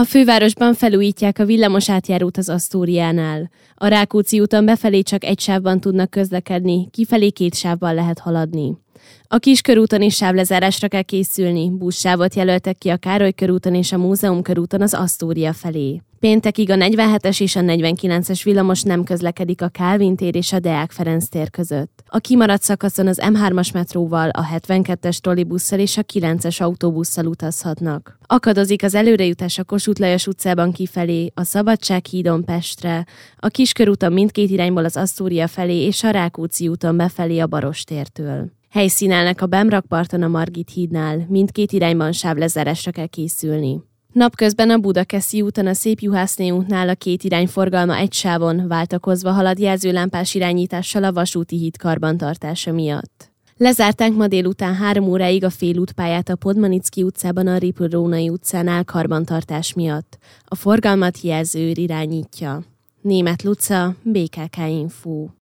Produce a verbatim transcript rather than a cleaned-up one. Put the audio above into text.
A fővárosban felújítják a villamos átjárót az Asztóriánál. A Rákóczi úton befelé csak egy sávban tudnak közlekedni, kifelé két sávban lehet haladni. A Kiskörúton is sávlezárásra kell készülni, buszsávot jelöltek ki a Károly körúton és a Múzeum körúton az Asztória felé. Péntekig a negyvenhetes és a negyvenkilences villamos nem közlekedik a Kálvin tér és a Deák Ferenc tér között. A kimaradt szakaszon az em hármas metróval, a hetvenkettes trollibusszal és a kilences autóbusszal utazhatnak. Akadozik az előrejutás a Kossuth Lajos utcában kifelé, a Szabadsághídon Pestre, a Kiskörúton mindkét irányból az Asztória felé és a Rákóczi úton befelé a Barostértől. Helyszínelnek a Bemrakparton a Margit hídnál, mindkét irányban sávlezárásra kell készülni. Napközben a Budakeszi úton a Szép Juhászné útnál a két irány forgalma egy sávon váltakozva halad jelzőlámpás irányítással a vasúti híd karbantartása miatt. Lezárták ma délután három óráig a félútpályát a Podmanicki utcában a Ripl-Rónai utcánál karbantartás miatt. A forgalmat jelzőőr irányítja. Németh Luca, bé ká ká Info.